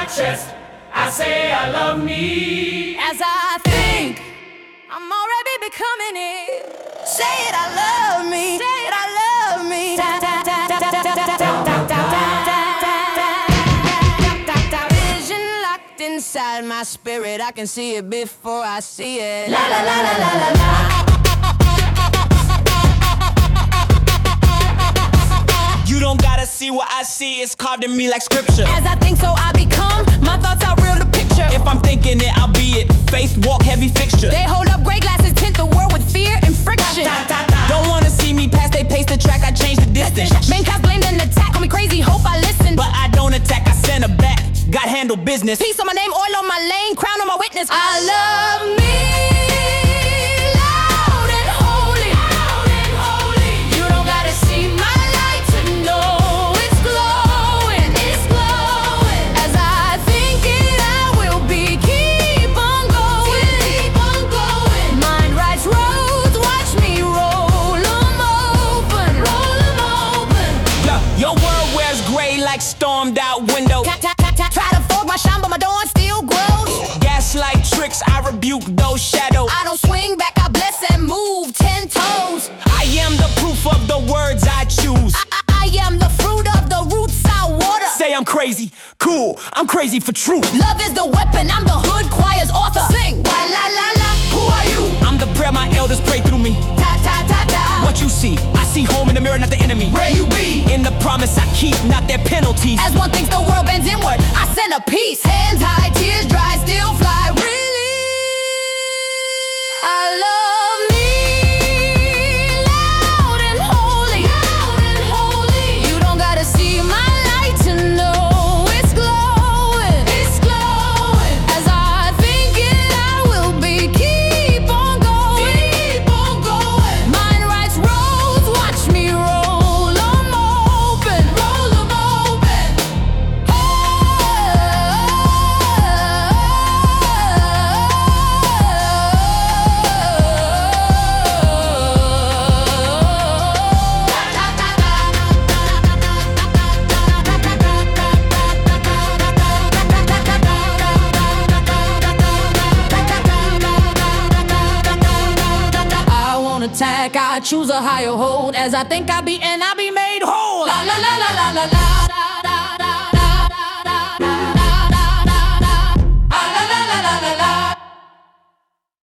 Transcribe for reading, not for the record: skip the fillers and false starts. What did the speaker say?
chest, I say I love me. As I think, I'm already becoming it. Say it, I love me. Say it, I love me. Vision locked inside my spirit. I can see it before I see it. La la la la la la la. You don't gotta see what I see, it's carved in me like scripture. As I think, so I become. My thoughts are real to picture. If I'm thinking it, I'll be it. Faith, walk, heavy fixture. They hold up great glasses, tint the world with fear and friction. Don't wanna see me pass, they pace the track, I change the distance. Main cast blamed and attack, call me crazy, hope I listen. But I don't attack, I send her back. Got handle business. Peace on my name, oil on my lane, crown on my witness. I love me. Loud and holy. You don't gotta see my light to know it's glowing. It's glowing. As I think it, I will be. Keep on going. Keep on going. Mind writes roads, watch me roll 'em open. Roll 'em open. Yeah, your world wears gray like stormed out window. Try to fork my shine, but my dawn still grows. Gaslight tricks, I rebuke those shadows. I don't swing back, I bless and move 10 toes. I am the proof of the words I choose. I am the fruit of the roots I water. Say I'm crazy, cool, I'm crazy for truth. Love is the weapon, I'm the hood choir's author. Sing, wa la la la, who are you? I'm the prayer my elders pray through me. Ta ta ta ta. What you see, I see home in the mirror, not the enemy. Where you be? In the promise I keep, not their penalties. As one thinks the world bends inward, I send a peace. Hands high, tears dry, still fly. Really, I love me. Loud and holy. You don't gotta see my light to know it's glowing. It's glowing. As I think it, I will be. Keep on going. Keep on going. Mind writes roads, watch me roll 'em open. Roll 'em open. I won't attack, I choose a higher hold. As I think I be and I be made whole. La la la la la la la.